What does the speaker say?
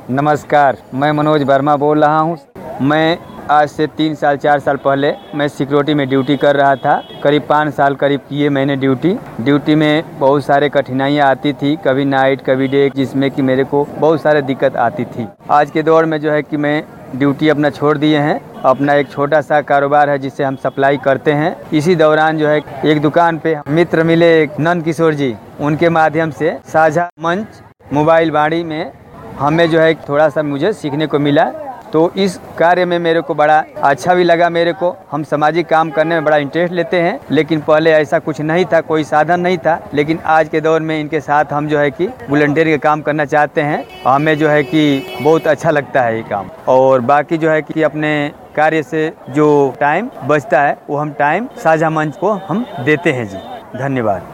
नमस्कार, मैं मनोज वर्मा बोल रहा हूँ। मैं आज से 3 साल 4 साल पहले मैं सिक्योरिटी में ड्यूटी कर रहा था। करीब 5 साल करीब किए मैंने ड्यूटी में बहुत सारे कठिनाइयाँ आती थी, कभी नाइट कभी डे, जिसमें कि मेरे को बहुत सारे दिक्कत आती थी। आज के दौर में जो है कि मैं ड्यूटी अपना छोड़ दिए हैं। अपना एक छोटा सा कारोबार है जिससे हम सप्लाई करते हैं। इसी दौरान जो है एक दुकान पे मित्र मिले, नंद किशोर जी, उनके माध्यम से साझा मंच मोबाइल वाणी में हमें जो है थोड़ा सा मुझे सीखने को मिला। तो इस कार्य में मेरे को बड़ा अच्छा भी लगा। मेरे को हम सामाजिक काम करने में बड़ा इंटरेस्ट लेते हैं, लेकिन पहले ऐसा कुछ नहीं था, कोई साधन नहीं था। लेकिन आज के दौर में इनके साथ हम जो है कि वॉलंटियर का काम करना चाहते हैं। हमें जो है कि बहुत अच्छा लगता है ये काम। और बाकी जो है कि अपने कार्य से जो टाइम बचता है वो हम टाइम साझा मंच को हम देते हैं जी। धन्यवाद।